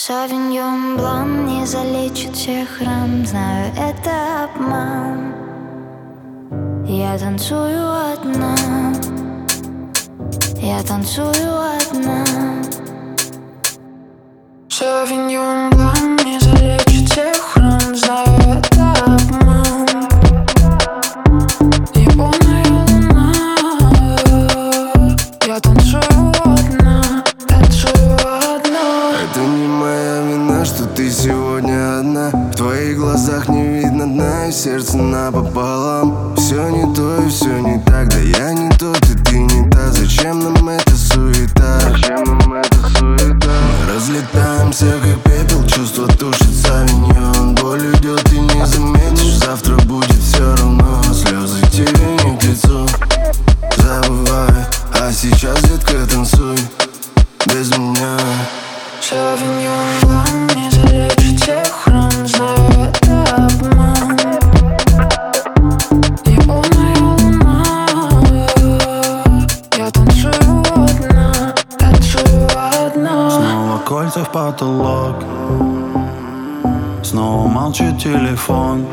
Савиньон Блан не залечит всех ран. Знаю, это обман. Я танцую одна. Я танцую одна. Савиньон Блан не залечит всех ран. Знаю, это обман. И полная луна. Я танцую одна. Танцую одна. Это не моя вина, что ты сегодня одна. В твоих глазах не видно дна, и сердце напополам. Все не то и все не так, да я не тот и ты не та. Зачем нам эта суета? Мы разлетаемся как пепел, чувство тушит савиньон. Боль уйдет и не заметишь, завтра будет все равно. Слезы тебе не к лицу, забывай. А сейчас, детка, танцуй без меня. Савиньон Блан не залечит всех ран. Знаю, это обман. И полная луна. Я танцую одна. Танцую одна. Снова кольца в потолок. Снова молчит телефон.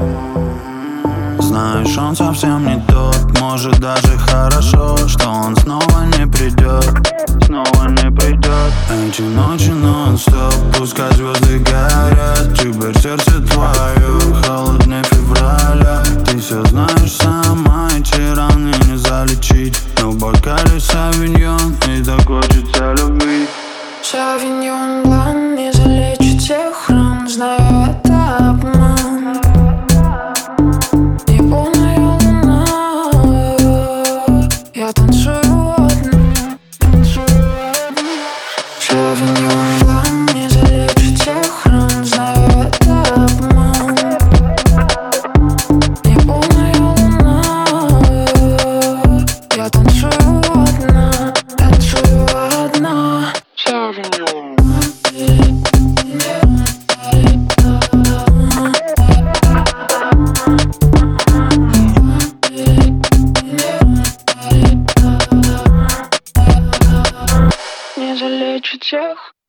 Знаешь, он совсем не тот. Может, даже хорошо, что он снова не придет. Снова не придет. Эти ночи нон-стоп, пускай звезды горят. Теперь сердце твое холоднее февраля. Ты все знаешь сама, эти раны не залечить. Но в бокале савиньон, и так хочется любви. Савиньон Блан не залечит всех ран. Знаю, это обман. И полная луна. Я танцую одна. Танцую одна. Савиньон Блан не залечит всех ран. Знаю, это обман. И полная луна. Я танцую одна. Танцую одна. Савиньон. Не залечит всех.